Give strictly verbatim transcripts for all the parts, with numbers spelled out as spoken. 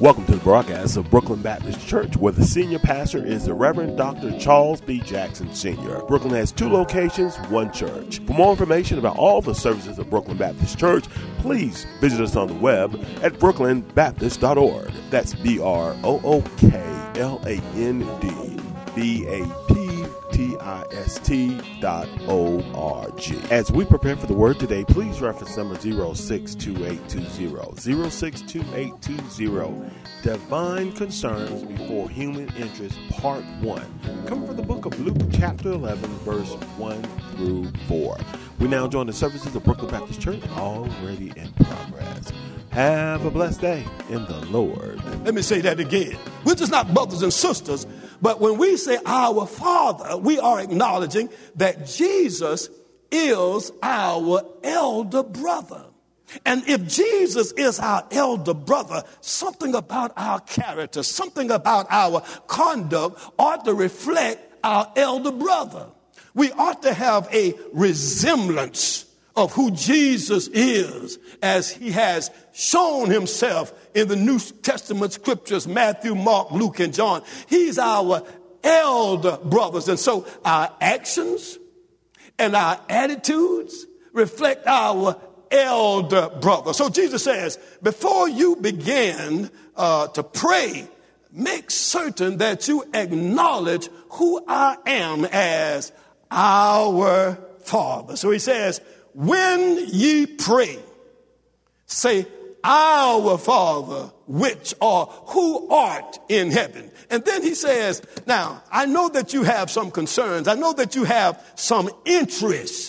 Welcome to the broadcast of Brooklyn Baptist Church, where the senior pastor is the Reverend Doctor Charles B. Jackson, Senior Brooklyn has two locations, one church. For more information about all the services of Brooklyn Baptist Church, please visit us on the web at brooklyn baptist dot org. That's B R O O K L A N D B A P T I S T dot O R G. As we prepare for the word today, please reference number zero six two eight two zero. zero six two eight two zero. Divine Concerns Before Human Interest, Part one. Come from the book of Luke, chapter eleven, verse one through four. We now join the services of Brooklyn Baptist Church, already in progress. Have a blessed day in the Lord. Let me say that again. We're just not brothers and sisters, but when we say our Father, we are acknowledging that Jesus is our elder brother. And if Jesus is our elder brother, something about our character, something about our conduct ought to reflect our elder brother. We ought to have a resemblance of who Jesus is as he has shown himself in the New Testament scriptures, Matthew, Mark, Luke, and John. He's our elder brothers. And so our actions and our attitudes reflect our elder brother. So Jesus says, before you begin uh, to pray, make certain that you acknowledge who I am as our Father. So he says, when ye pray, say, our Father, which are, who art in heaven. And then he says, now, I know that you have some concerns. I know that you have some interests.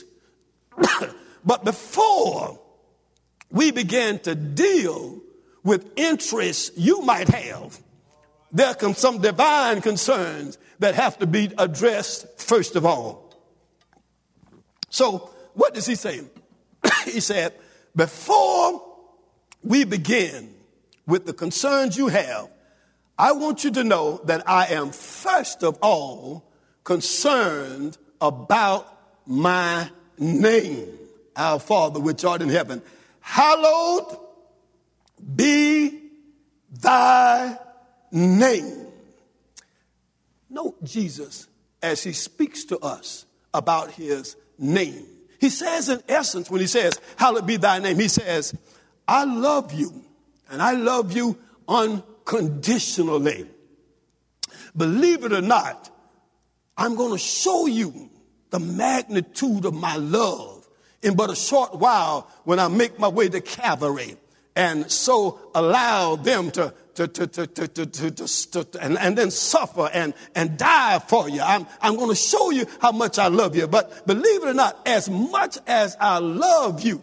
But before we begin to deal with interests you might have, there are some divine concerns that have to be addressed first of all. So what does he say? He said, before we begin with the concerns you have, I want you to know that I am first of all concerned about my name. Our Father which art in heaven, hallowed be thy name. Note Jesus as he speaks to us about his name. He says in essence, when he says, hallowed be thy name, he says, I love you, and I love you unconditionally. Believe it or not, I'm going to show you the magnitude of my love in but a short while when I make my way to Calvary, and so allow them to to to to to to, to, to, to and, and then suffer and and die for you. I'm I'm going to show you how much I love you. But believe it or not, as much as I love you,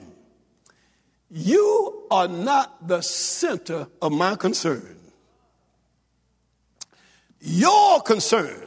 you are not the center of my concern. Your concern,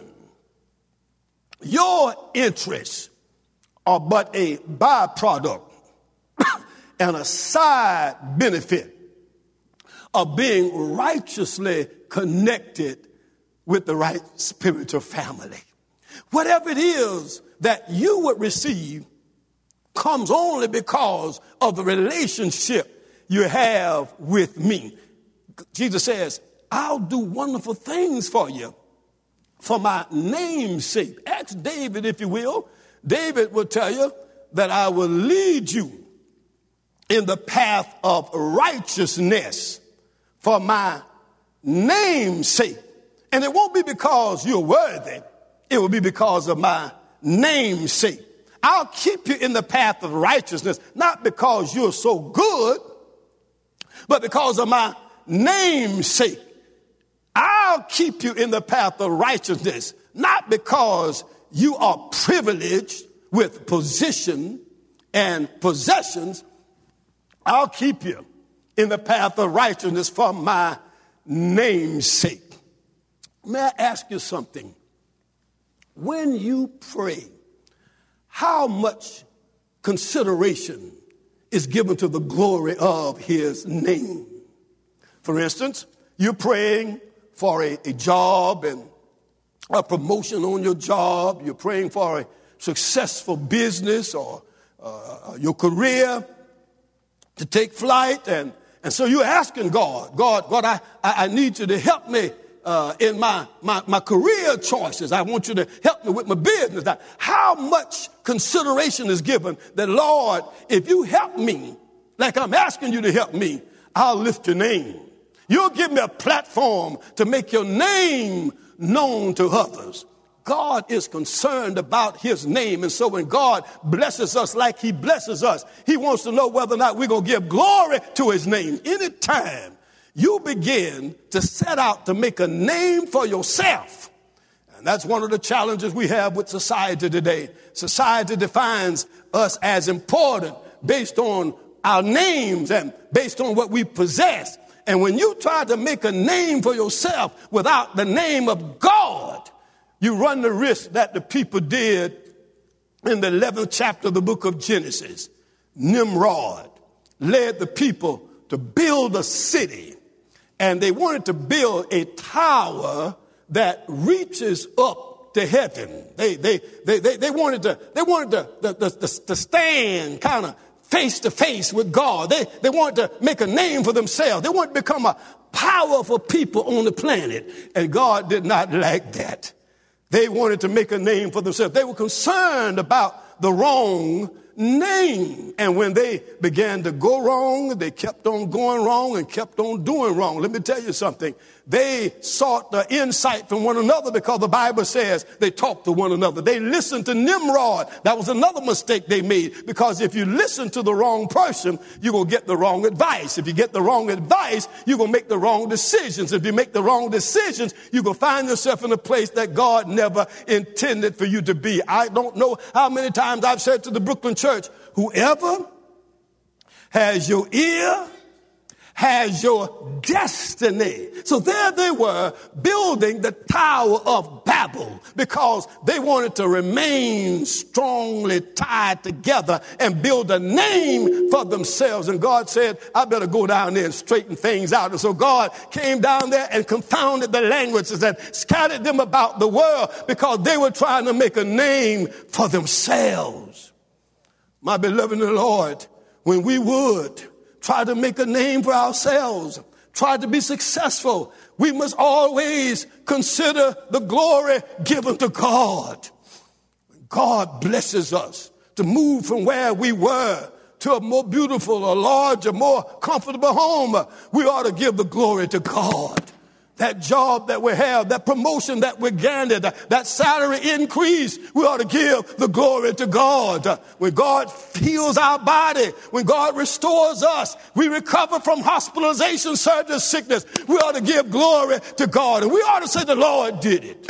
your interests are but a byproduct and a side benefit of being righteously connected with the right spiritual family. Whatever it is that you would receive comes only because of the relationship you have with me. Jesus says, I'll do wonderful things for you for my name's sake. Ask David, if you will. David will tell you that I will lead you in the path of righteousness for my name's sake. And it won't be because you're worthy. It will be because of my name's sake. I'll keep you in the path of righteousness, not because you're so good, but because of my name's sake. I'll keep you in the path of righteousness, not because you are privileged with position and possessions. I'll keep you in the path of righteousness for my name's sake. May I ask you something? When you pray, how much consideration is given to the glory of his name? For instance, you're praying for a, a job and a promotion on your job. You're praying for a successful business or uh, your career to take flight, and And so you're asking God, God, God, I, I, I need you to help me uh, in my, my, my career choices. I want you to help me with my business. Now, how much consideration is given that, Lord, if you help me, like I'm asking you to help me, I'll lift your name. You'll give me a platform to make your name known to others. God is concerned about his name. And so when God blesses us like he blesses us, he wants to know whether or not we're going to give glory to his name. Anytime you begin to set out to make a name for yourself, and that's one of the challenges we have with society today. Society defines us as important based on our names and based on what we possess. And when you try to make a name for yourself without the name of God, you run the risk that the people did in the eleventh chapter of the book of Genesis. Nimrod led the people to build a city, and they wanted to build a tower that reaches up to heaven. They they they they, they wanted to they wanted to, to, to, to stand kind of face to face with God. They they wanted to make a name for themselves. They wanted to become a powerful people on the planet, and God did not like that. They wanted to make a name for themselves. They were concerned about the wrong name. And when they began to go wrong, they kept on going wrong and kept on doing wrong. Let me tell you something. They sought the insight from one another because the Bible says they talked to one another. They listened to Nimrod. That was another mistake they made, because if you listen to the wrong person, you're going to get the wrong advice. If you get the wrong advice, you're going to make the wrong decisions. If you make the wrong decisions, you're going to find yourself in a place that God never intended for you to be. I don't know how many times I've said to the Brooklyn church, whoever has your ear has your destiny. So there they were, building the Tower of Babel because they wanted to remain strongly tied together and build a name for themselves. And God said, I better go down there and straighten things out. And so God came down there and confounded the languages and scattered them about the world because they were trying to make a name for themselves. My beloved in the Lord, when we would try to make a name for ourselves, try to be successful, we must always consider the glory given to God. God blesses us to move from where we were to a more beautiful, a larger, more comfortable home. We ought to give the glory to God. That job that we have, that promotion that we gained, that salary increase, we ought to give the glory to God. When God heals our body, when God restores us, we recover from hospitalization, surgery, sickness, we ought to give glory to God. And we ought to say the Lord did it.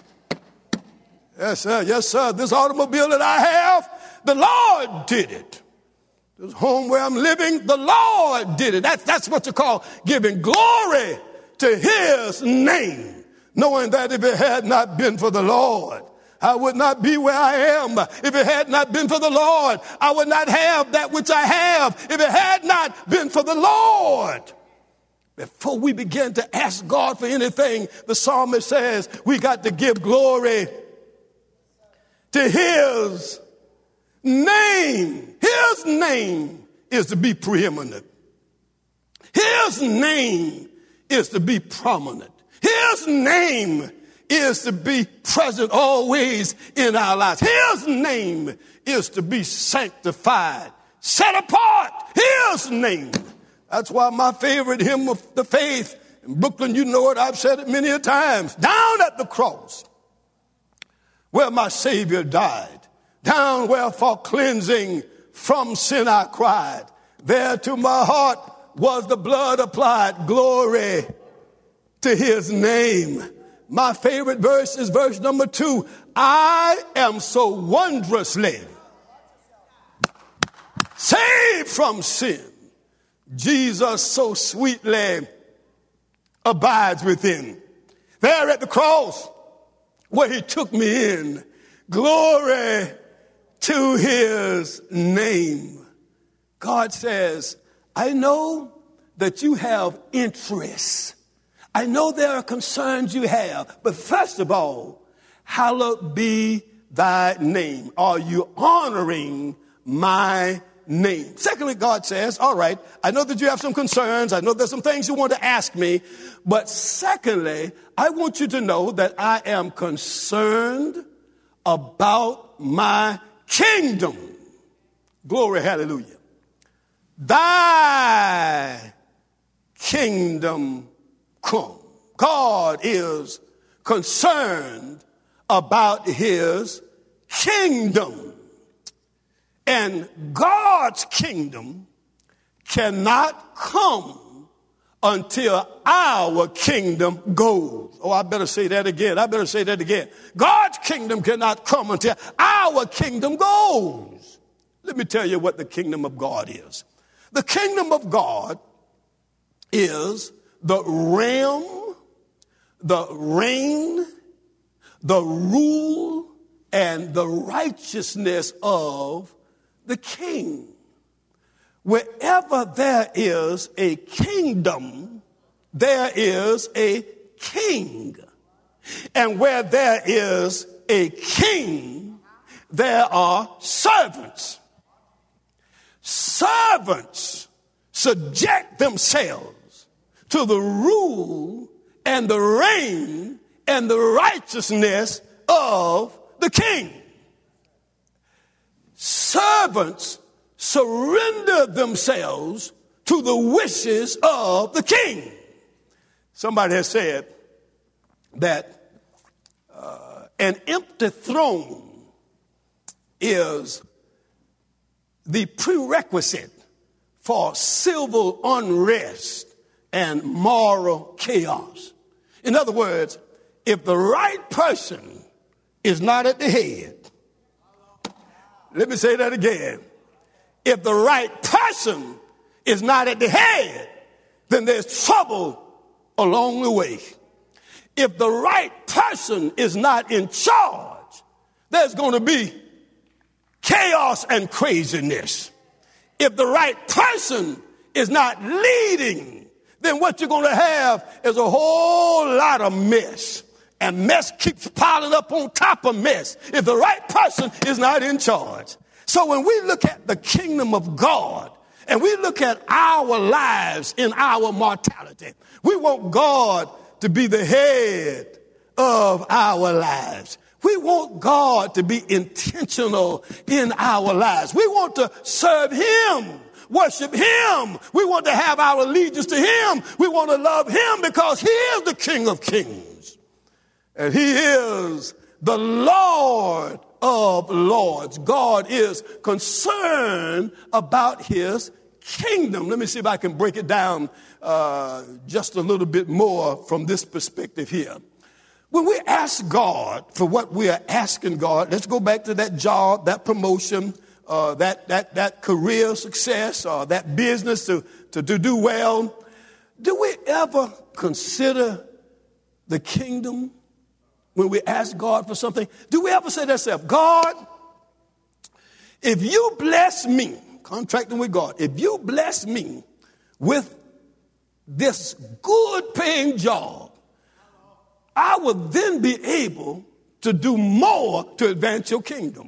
Yes, sir. Yes, sir. This automobile that I have, the Lord did it. This home where I'm living, the Lord did it. That's, that's what you call giving glory to his name, knowing that if it had not been for the Lord, I would not be where I am. If it had not been for the Lord, I would not have that which I have. If it had not been for the Lord. Before we begin to ask God for anything, the psalmist says we got to give glory to his name. His name is to be preeminent. His name is to be prominent. His name is to be present always in our lives. His name is to be sanctified, set apart. His name. That's why my favorite hymn of the faith in Brooklyn, you know it, I've said it many a times. Down at the cross where my Savior died, down where for cleansing from sin I cried, there to my heart was the blood applied. Glory to his name. My favorite verse is verse number two. I am so wondrously saved from sin. Jesus so sweetly abides within. There at the cross where he took me in. Glory to his name. God says, I know that you have interests. I know there are concerns you have. But first of all, hallowed be thy name. Are you honoring my name. Secondly, God says, all right, I know that you have some concerns. I know there's some things you want to ask me. But secondly, I want you to know that I am concerned about my kingdom. Glory, hallelujah. Thy kingdom come. God is concerned about his kingdom. And God's kingdom cannot come until our kingdom goes. Oh, I better say that again. I better say that again. God's kingdom cannot come until our kingdom goes. Let me tell you what the kingdom of God is. The kingdom of God is the realm, the reign, the rule, and the righteousness of the king. Wherever there is a kingdom, there is a king. And where there is a king, there are servants. Servants subject themselves to the rule and the reign and the righteousness of the king. Servants surrender themselves to the wishes of the king. Somebody has said that uh, an empty throne is the prerequisite for civil unrest and moral chaos. In other words, if the right person is not at the head, let me say that again. If the right person is not at the head, then there's trouble along the way. If the right person is not in charge, there's going to be chaos and craziness. If the right person is not leading, then what you're going to have is a whole lot of mess. And mess keeps piling up on top of mess if the right person is not in charge. So when we look at the kingdom of God and we look at our lives in our mortality, we want God to be the head of our lives. We want God to be intentional in our lives. We want to serve him, worship him. We want to have our allegiance to him. We want to love him because he is the King of Kings. And he is the Lord of Lords. God is concerned about his kingdom. Let me see if I can break it down uh, just a little bit more from this perspective here. When we ask God for what we are asking God, let's go back to that job, that promotion, uh, that, that, that career success, or that business to, to, to do well. Do we ever consider the kingdom when we ask God for something? Do we ever say to ourselves, God, if you bless me, contracting with God, if you bless me with this good paying job, I will then be able to do more to advance your kingdom.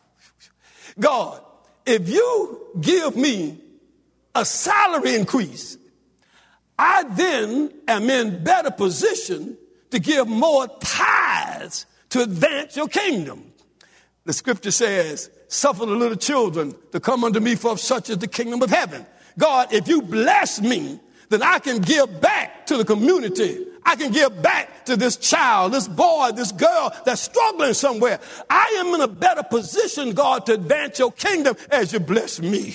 God, if you give me a salary increase, I then am in better position to give more tithes to advance your kingdom. The scripture says, suffer the little children to come unto me, for such is the kingdom of heaven. God, if you bless me, then I can give back to the community. I can give back to this child, this boy, this girl that's struggling somewhere. I am in a better position, God, to advance your kingdom as you bless me.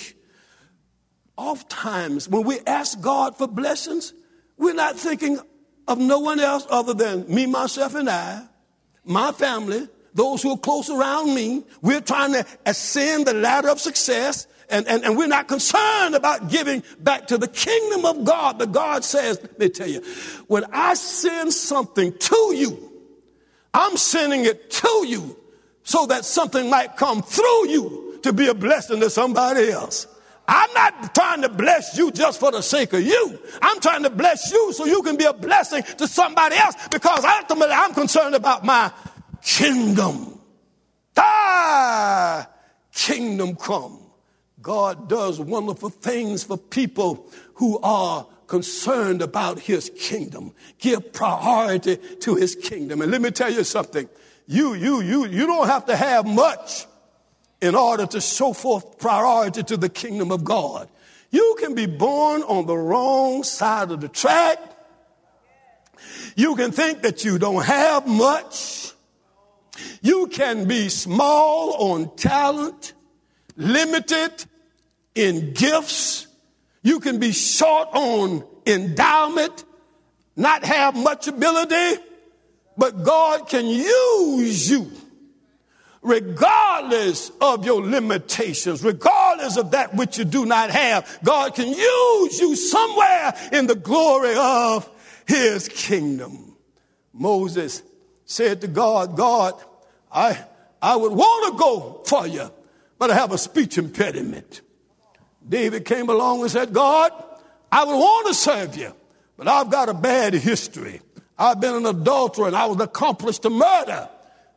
Oftentimes, when we ask God for blessings, we're not thinking of no one else other than me, myself, and I, my family, those who are close around me. We're trying to ascend the ladder of success, and, and, and we're not concerned about giving back to the kingdom of God. But God says, let me tell you, when I send something to you, I'm sending it to you so that something might come through you to be a blessing to somebody else. I'm not trying to bless you just for the sake of you. I'm trying to bless you so you can be a blessing to somebody else, because ultimately I'm concerned about my kingdom. Thy kingdom come. God does wonderful things for people who are concerned about his kingdom. Give priority to his kingdom. And let me tell you something. You, you, you, you don't have to have much in order to show forth priority to the kingdom of God. You can be born on the wrong side of the track. You can think that you don't have much. You can be small on talent, limited in gifts. You can be short on endowment, not have much ability, but God can use you regardless of your limitations, regardless of that which you do not have. God can use you somewhere in the glory of his kingdom. Moses said to God, God, I, I would want to go for you, but I have a speech impediment. David came along and said, God, I would want to serve you, but I've got a bad history. I've been an adulterer and I was accomplished to murder.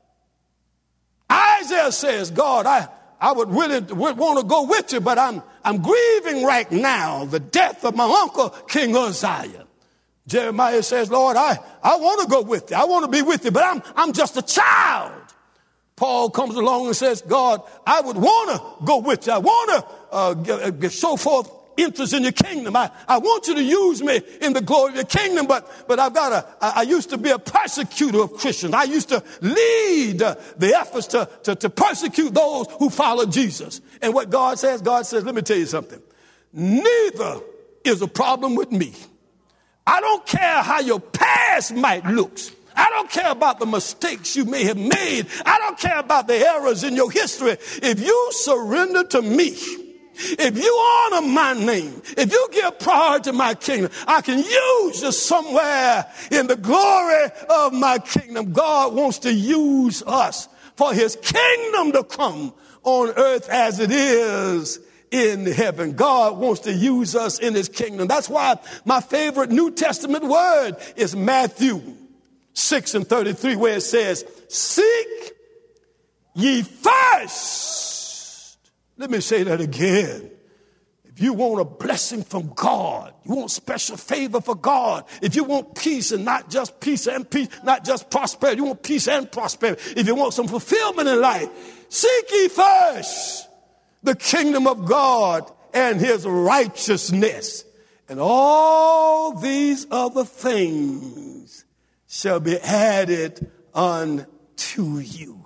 Isaiah says, God, I, I would really would want to go with you, but I'm, I'm grieving right now the death of my uncle, King Uzziah. Jeremiah says, Lord, I, I want to go with you. I want to be with you, but I'm, I'm just a child. Paul comes along and says, God, I would want to go with you. I want to uh, g- g- show forth interest in your kingdom. I, I want you to use me in the glory of your kingdom, but, but I've got a, I, I used to be a persecutor of Christians. I used to lead uh, the efforts to, to, to persecute those who follow Jesus. And what God says, God says, let me tell you something. Neither is a problem with me. I don't care how your past might look. I don't care about the mistakes you may have made. I don't care about the errors in your history. If you surrender to me, if you honor my name, if you give priority to my kingdom, I can use you somewhere in the glory of my kingdom. God wants to use us for his kingdom to come on earth as it is in heaven. God wants to use us in his kingdom. That's why my favorite New Testament word is Matthew six and thirty-three, where it says, seek ye first. Let me say that again. If you want a blessing from God, you want special favor for God, if you want peace and not just peace and peace, not just prosperity, you want peace and prosperity, if you want some fulfillment in life, seek ye first the kingdom of God and his righteousness, and all these other things shall be added unto you.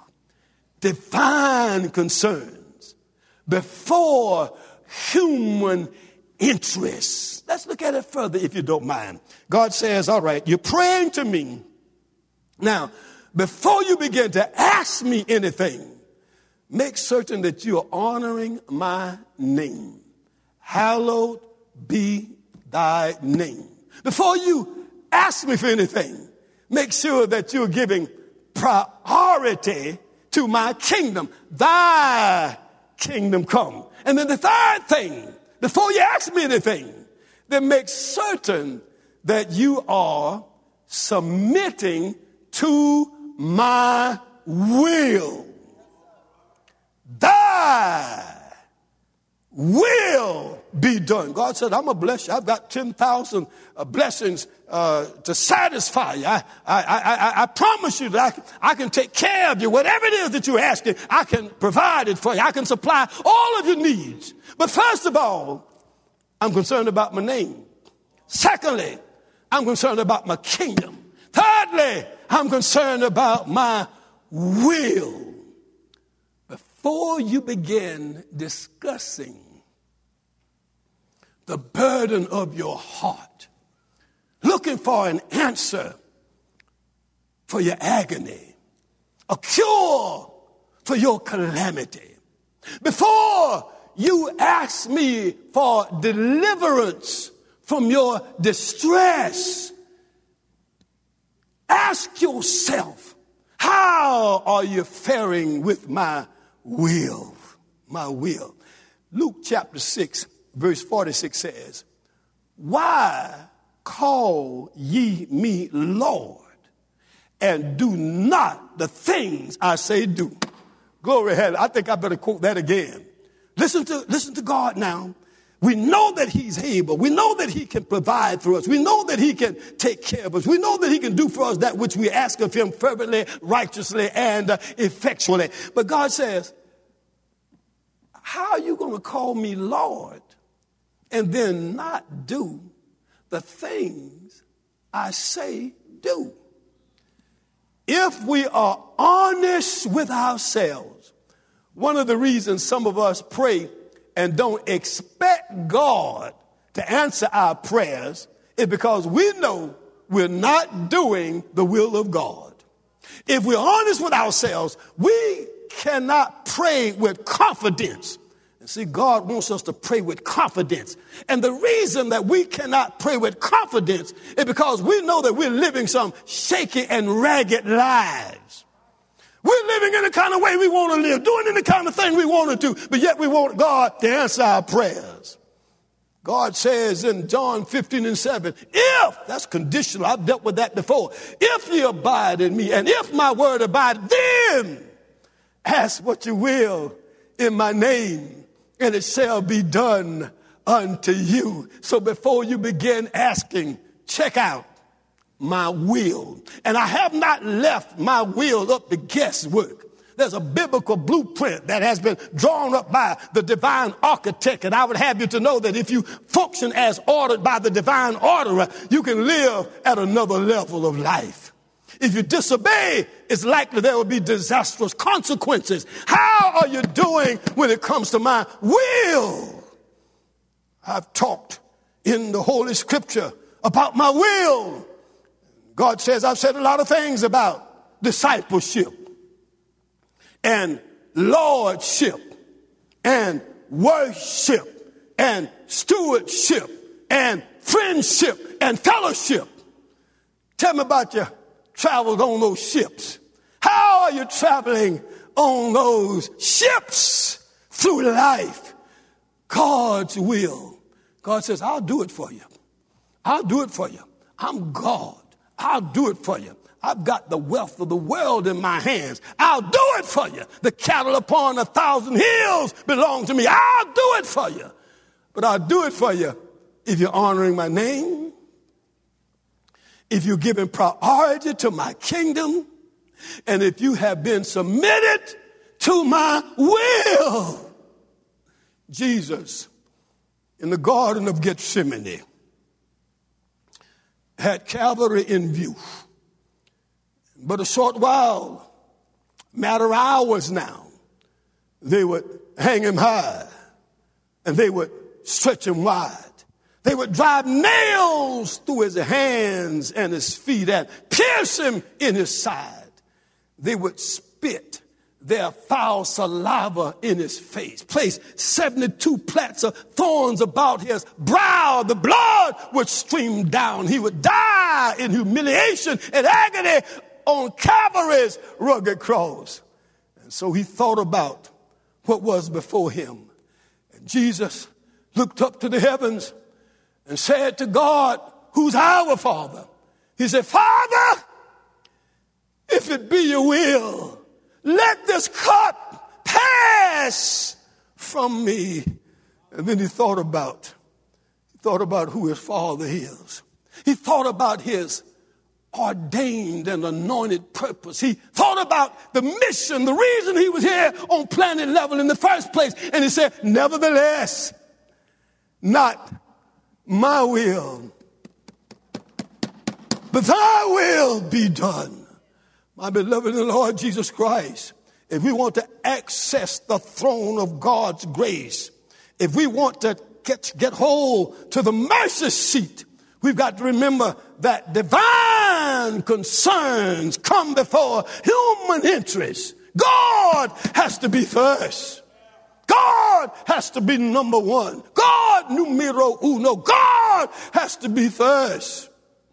Divine concerns before human interests. Let's look at it further if you don't mind. God says, all right, you're praying to me. Now, before you begin to ask me anything, make certain that you are honoring my name. Hallowed be thy name. Before you ask me for anything, make sure that you're giving priority to my kingdom. Thy kingdom come. And then the third thing, before you ask me anything, then make certain that you are submitting to my will. Thy will be done. God said, I'm going to bless you. I've got ten thousand uh, blessings uh, to satisfy you. I, I, I, I promise you that I, I can take care of you. Whatever it is that you're asking, I can provide it for you. I can supply all of your needs. But first of all, I'm concerned about my name. Secondly, I'm concerned about my kingdom. Thirdly, I'm concerned about my will. Before you begin discussing the burden of your heart, looking for an answer for your agony, a cure for your calamity, before you ask me for deliverance from your distress, ask yourself, how are you faring with my will? My will. Luke chapter six, verse forty-six says, why call ye me Lord, and do not the things I say do? Glory, hallelujah. I think I better quote that again. Listen to, listen to God now. We know that he's able. We know that he can provide for us. We know that he can take care of us. We know that he can do for us that which we ask of him fervently, righteously, and uh, effectually. But God says, how are you going to call me Lord and then not do the things I say do? If we are honest with ourselves, one of the reasons some of us pray and don't expect God to answer our prayers is because we know we're not doing the will of God. If we're honest with ourselves, we cannot pray with confidence. And see, God wants us to pray with confidence. And the reason that we cannot pray with confidence is because we know that we're living some shaky and ragged lives. We're living in the kind of way we want to live, doing the kind of thing we want to do, but yet we want God to answer our prayers. God says in John fifteen and seven, if, that's conditional, I've dealt with that before, if ye abide in me, and if my word abide, then ask what you will in my name, and it shall be done unto you. So before you begin asking, check out my will. And I have not left my will up to guesswork. There's a biblical blueprint that has been drawn up by the divine architect. And I would have you to know that if you function as ordered by the divine orderer, you can live at another level of life. If you disobey, it's likely there will be disastrous consequences. How are you doing when it comes to my will? I've talked in the Holy Scripture about my will. God says, I've said a lot of things about discipleship and lordship and worship and stewardship and friendship and fellowship. Tell me about your travels on those ships. How are you traveling on those ships through life? God's will. God says, I'll do it for you. I'll do it for you. I'm God. I'll do it for you. I've got the wealth of the world in my hands. I'll do it for you. The cattle upon a thousand hills belong to me. I'll do it for you. But I'll do it for you if you're honoring my name, if you're giving priority to my kingdom, and if you have been submitted to my will. Jesus, in the Garden of Gethsemane, had Calvary in view. But a short while, matter of hours now, they would hang him high and they would stretch him wide. They would drive nails through his hands and his feet and pierce him in his side. They would spit their foul saliva in his face, place seventy-two plaits of thorns about his brow. The blood would stream down. He would die in humiliation and agony on Calvary's rugged cross. And so he thought about what was before him. And Jesus looked up to the heavens and said to God, who's our Father, he said, Father, if it be your will, let this cup pass from me. And then he thought about, he thought about who his Father is. He thought about his ordained and anointed purpose. He thought about the mission, the reason he was here on planet level in the first place. And he said, nevertheless, not my will, but thy will be done. My beloved in the Lord Jesus Christ, if we want to access the throne of God's grace, if we want to get, get hold to the mercy seat, we've got to remember that divine concerns come before human interests. God has to be first. God has to be number one. God, numero uno. God has to be first.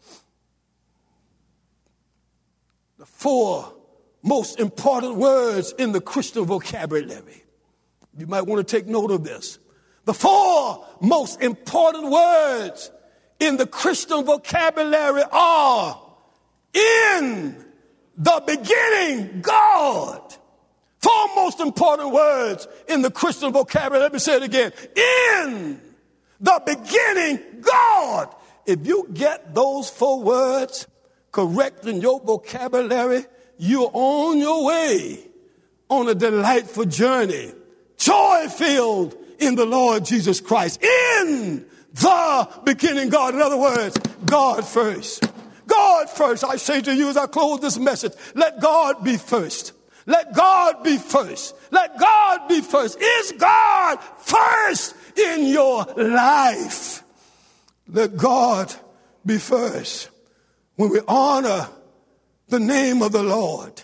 The four most important words in the Christian vocabulary. You might want to take note of this. The four most important words in the Christian vocabulary are: in the beginning, God. Four most important words in the Christian vocabulary. Let me say it again. In the beginning, God. If you get those four words correct in your vocabulary, you're on your way on a delightful journey, joy-filled in the Lord Jesus Christ. In the beginning, God. In other words, God first. God first. I say to you as I close this message, let God be first. Let God be first. Let God be first. Is God first in your life? Let God be first. When we honor the name of the Lord,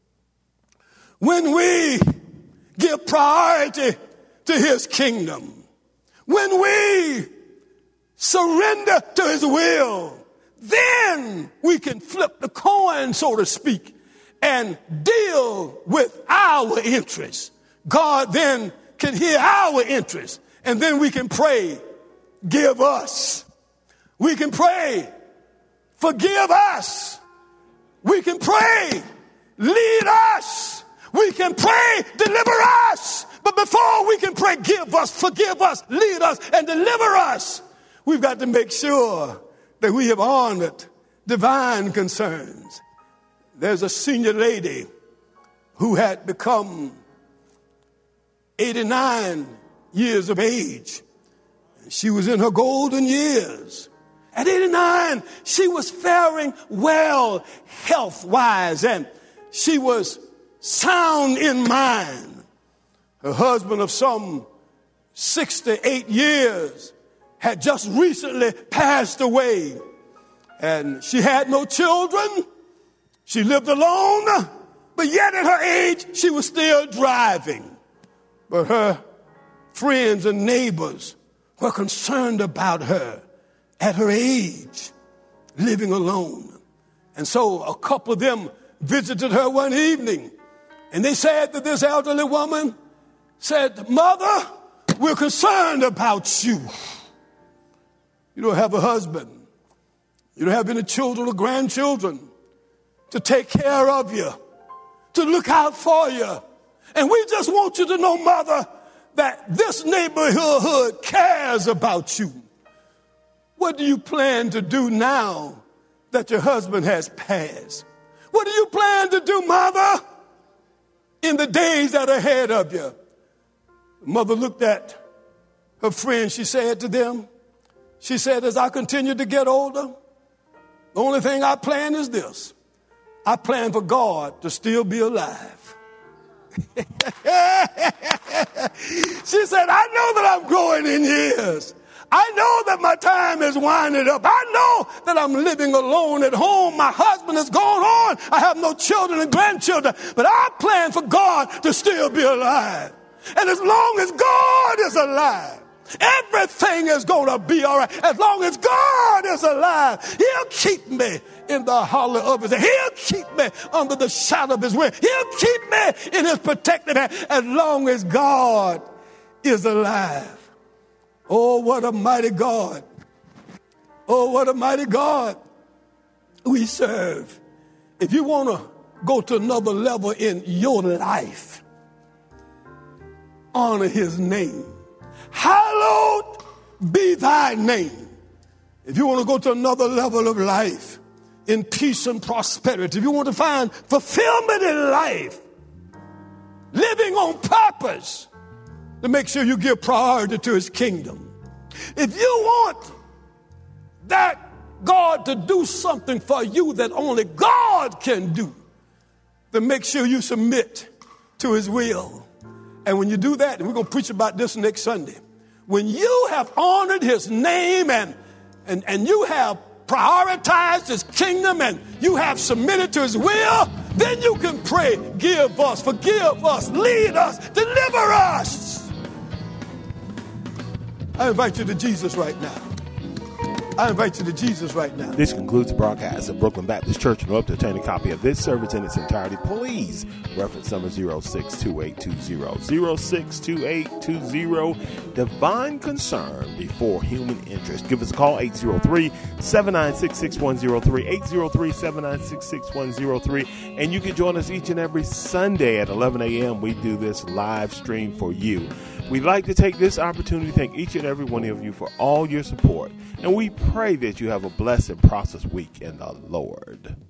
when we give priority to his kingdom, when we surrender to his will, then we can flip the coin, so to speak, and deal with our interests. God then can hear our interests, and then we can pray, give us. We can pray, forgive us. We can pray, lead us. We can pray, deliver us. But before we can pray, give us, forgive us, lead us, and deliver us, we've got to make sure that we have honored divine concerns. There's a senior lady who had become eighty-nine years of age. She was in her golden years. At eighty-nine, she was faring well health-wise, and she was sound in mind. Her husband of some sixty-eight years had just recently passed away, and she had no children. She lived alone, but yet at her age, she was still driving. But her friends and neighbors were concerned about her at her age, living alone. And so a couple of them visited her one evening, and they said that this elderly woman said, "Mother, we're concerned about you. You don't have a husband. You don't have any children or grandchildren to take care of you, to look out for you. And we just want you to know, Mother, that this neighborhood cares about you. What do you plan to do now that your husband has passed? What do you plan to do, Mother, in the days that are ahead of you?" The mother looked at her friends. She said to them, she said, "As I continue to get older, the only thing I plan is this. I plan for God to still be alive." She said, "I know that I'm growing in years. I know that my time is winding up. I know that I'm living alone at home. My husband is gone on. I have no children and grandchildren. But I plan for God to still be alive. And as long as God is alive, everything is going to be all right. As long as God is alive, he'll keep me in the hollow of his hand. He'll keep me under the shadow of his wing. He'll keep me in his protective hand as long as God is alive." Oh, what a mighty God. Oh, what a mighty God we serve. If you want to go to another level in your life, honor his name. Hallowed be thy name. If you want to go to another level of life in peace and prosperity, if you want to find fulfillment in life, living on purpose, to make sure you give priority to his kingdom. If you want that God to do something for you that only God can do, then make sure you submit to his will. And when you do that, and we're going to preach about this next Sunday, when you have honored his name and, and, and you have prioritized his kingdom and you have submitted to his will, then you can pray, give us, forgive us, lead us, deliver us. I invite you to Jesus right now. I invite you to Jesus right now. This concludes the broadcast of Brooklyn Baptist Church. In order to obtain a copy of this service in its entirety, please reference number zero six two eight two zero, zero six two eight two zero, Divine Concern Before Human Interest. Give us a call, eight zero three, seven nine six, six one zero three, eight zero three, seven nine six, six one zero three. And you can join us each and every Sunday at eleven a.m. We do this live stream for you. We'd like to take this opportunity to thank each and every one of you for all your support. And we pray that you have a blessed and prosperous week in the Lord.